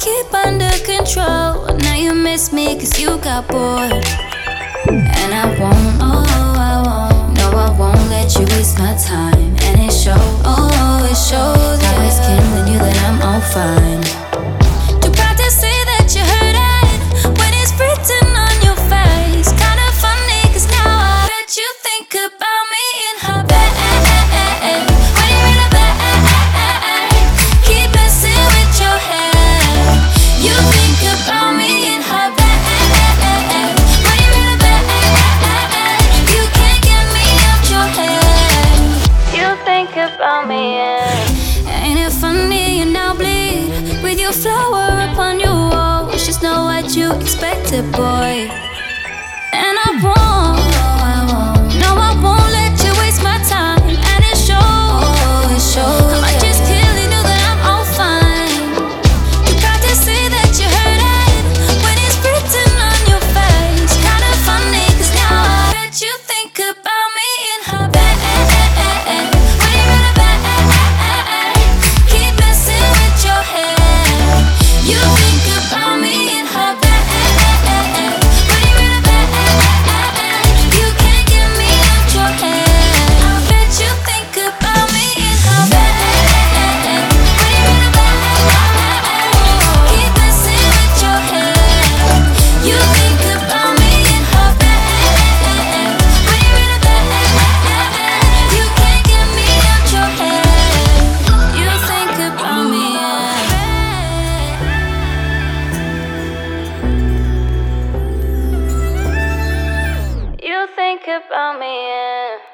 keep under control. Now you miss me cause you got bored. And I won't, oh I won't, no I won't let you waste my time. And it shows, oh it shows, how it's killing you that I'm all fine. Too proud to say that you heard it when it's written on your face. Kinda funny cause now I bet you think about me in her bed. When you're in a bed, keep messing with your head. You think about me in her bed. When you're in a bed, you can't get me out your head. You think about me, ain't it funny you now bleed with your flower upon your wall? Just know what you expected, boy. And I won't, no I won't let you waste my time. And it shows, I might just killing you that I'm all fine. Too proud to say that you heard it when it's written on your face. Kinda funny cause now I bet you think about me in her bed. When you're in a bed, keep messing with your head. You think about me in her bed. When you're in a bed, you can't get me out your head. I bet you think about me in her bed. When you're in a bed, keep messing with your head. You think about me in her bed. When you're in a bed, you can't get me out your head. You think about me in You think about me,